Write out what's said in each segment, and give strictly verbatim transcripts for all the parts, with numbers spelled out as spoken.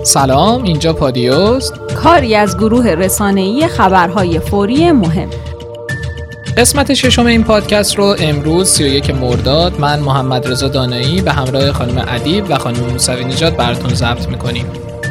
سلام، اینجا پادیوست، کاری از گروه رسانه‌ای خبرهای فوری مهم. قسمت ششم این پادکست رو امروز سی و یک مرداد من محمد رضا دانایی به همراه خانم ادیب و خانم موسوی نژاد براتون ضبط میکنیم.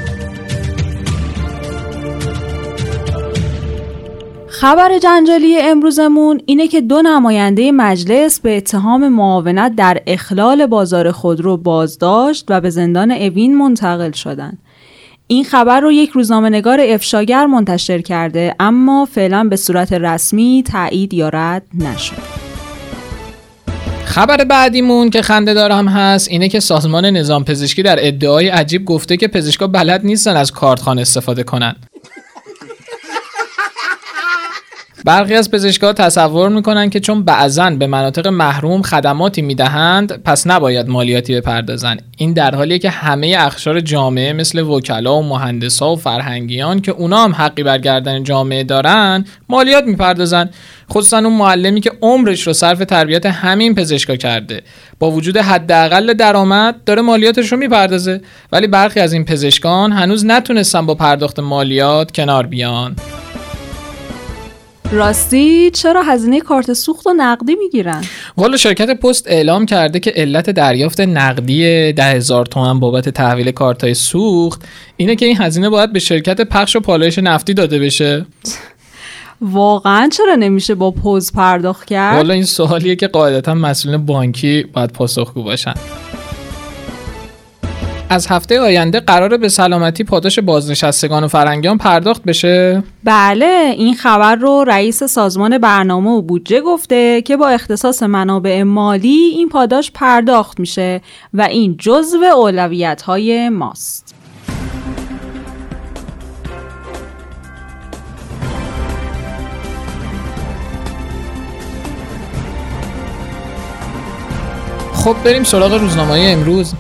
خبر جنجالی امروزمون اینه که دو نماینده مجلس به اتهام معاونت در اخلال بازار خودرو بازداشت و به زندان اوین منتقل شدن. این خبر رو یک روزنامه‌نگار افشاگر منتشر کرده، اما فعلا به صورت رسمی تایید یا رد نشد. خبر بعدیمون که خنده‌دار هم هست اینه که سازمان نظام پزشکی در ادعای عجیب گفته که پزشکا بلد نیستن از کارتخوان استفاده کنن. برخی از پزشکا تصور میکنن که چون بعضن به مناطق محروم خدماتی میدهند پس نباید مالیاتی بپردازن. این در حالیه که همه اقشار جامعه مثل وکلا و مهندسا و فرهنگیان که اونا هم حقی بر گردن جامعه دارن مالیات میپردازن، خصوصا اون معلمی که عمرش رو صرف تربیت همین پزشکا کرده، با وجود حداقل درآمد داره مالیاتش رو میپردازه. ولی برخی از این پزشکان هنوز نتونستن با پرداخت مالیات کنار بیان. راستی چرا هزینه کارت سوخت و نقدی میگیرن؟ والا شرکت پست اعلام کرده که علت دریافت نقدی ده هزار تومان بابت تحویل کارتای سوخت اینه که این هزینه باید به شرکت پخش و پالایش نفتی داده بشه. واقعا چرا نمیشه با پوز پرداخت کرد؟ والا این سوالیه که قاعدتا مسئولین بانکی باید پاسخگو باشن. از هفته آینده قراره به سلامتی پاداش بازنشستگان و فرهنگیان پرداخت بشه؟ بله، این خبر رو رئیس سازمان برنامه و بودجه گفته که با اختصاص منابع مالی این پاداش پرداخت میشه و این جزو اولویت‌های ماست. خب بریم سراغ روزنامه‌های امروز.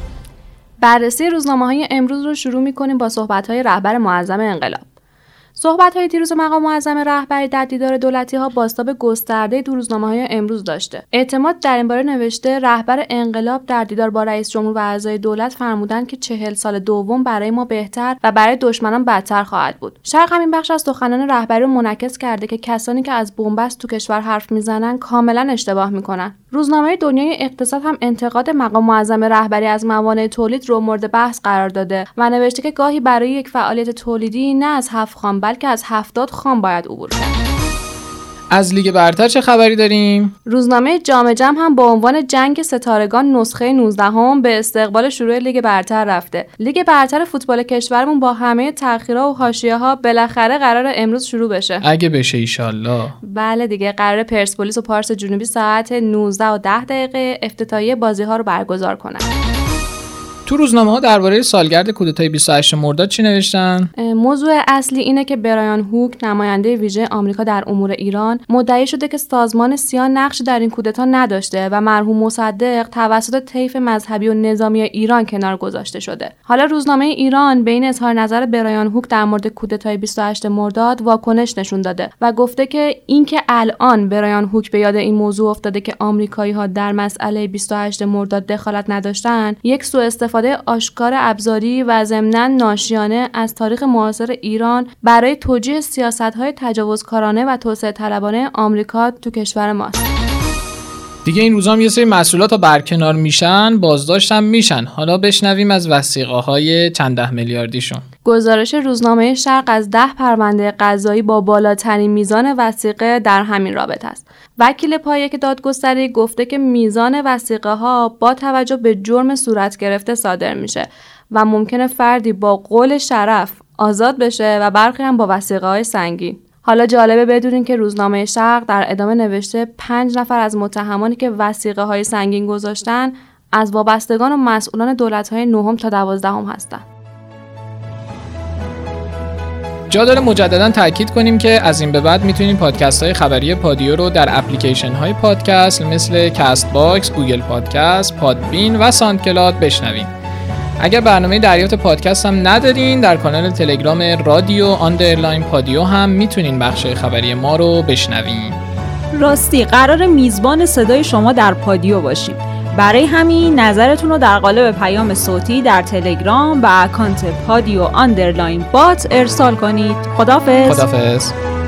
بررسی روزنامه‌های امروز رو شروع می‌کنیم با صحبت‌های رهبر معظم انقلاب. صحبت‌های دیروز مقام معظم رهبری در دیدار دولتی‌ها بازتاب گسترده دو روزنامه‌های امروز داشته. اعتماد در این باره نوشته رهبر انقلاب در دیدار با رئیس جمهور و اعضای دولت فرمودند که چهل سال دوم برای ما بهتر و برای دشمنان بدتر خواهد بود. شرق همین بخش از سخنان رهبری رو منعکس کرده که کسانی که از بنبست تو کشور حرف میزنن کاملا اشتباه میکنن. روزنامه دنیای اقتصاد هم انتقاد مقام معظم رهبری از موانع تولید رو مورد بحث قرار داده و نوشته که گاهی برای یک فعالیت تولیدی نه از هفت خام بلکه از هفتاد خام باید عبور کرد. از لیگ برتر چه خبری داریم؟ روزنامه جامعه جم هم با عنوان جنگ ستارگان نسخه نوزدهم به استقبال شروع لیگ برتر رفته. لیگ برتر فوتبال کشورمون با همه تأخیرها و حاشیه‌ها بالاخره قرار امروز شروع بشه. اگه بشه ایشالله. بله دیگه، قرار پرسپولیس و پارس جنوبی ساعت نوزده و ده دقیقه افتتاحیه بازی‌ها رو برگزار کنن. تو روزنامه‌ها درباره سالگرد کودتای بیست و هشت مرداد چی نوشتن؟ موضوع اصلی اینه که برایان هوک نماینده ویژه آمریکا در امور ایران مدعی شده که سازمان سیا نقش در این کودتا نداشته و مرحوم مصدق توسط طیف مذهبی و نظامی ایران کنار گذاشته شده. حالا روزنامه ایران به این اظهار نظر برایان هوک در مورد کودتای بیست و هشت مرداد واکنش نشون داده و گفته که اینکه الان برایان هوک به یاد این موضوع افتاده که آمریکایی‌ها در مسئله بیست و هشت مرداد دخالت نداشتن، یک سوء استفاده آشکار ابزاری و ضمناً ناشیانه از تاریخ معاصر ایران برای توجیه سیاست‌های تجاوزکارانه و توسعه طلبانه آمریکا تو کشور ماست. دیگه این روزا هم یه سری مسئولات ها برکنار میشن، بازداشت هم میشن. حالا بشنویم از وثیقه‌های چند ده میلیاردیشون. گزارش روزنامه شرق از ده پرونده قضایی با بالاترین میزان وثیقه در همین رابطه است. وکیل پایه که دادگستری گفته که میزان وثیقه‌ها با توجه به جرم صورت گرفته صادر میشه و ممکنه فردی با قول شرف آزاد بشه و برخی هم با وثیقه‌های سنگین. حالا جالبه بدونین که روزنامه شرق در ادامه نوشته پنج نفر از متهمانی که وثیقه‌های سنگین گذاشتن از وابستگان و مسئولان دولت‌های نهم تا دوازدهم هستند. جا داره مجددا تاکید کنیم که از این به بعد میتونید پادکست های خبری پادیو رو در اپلیکیشن های پادکست مثل کست باکس، گوگل پادکست، پادبین و ساندکلاد بشنوید. اگر برنامه دریافت پادکست هم ندارین، در کانال تلگرام رادیو آندرلاین پادیو هم میتونین بخش خبری ما رو بشنوین. راستی قرار میزبان صدای شما در پادیو باشیم. برای همین نظرتون رو در قالب پیام صوتی در تلگرام و اکانت پادیو آندرلاین بات ارسال کنید. خداحافظ. خداحافظ.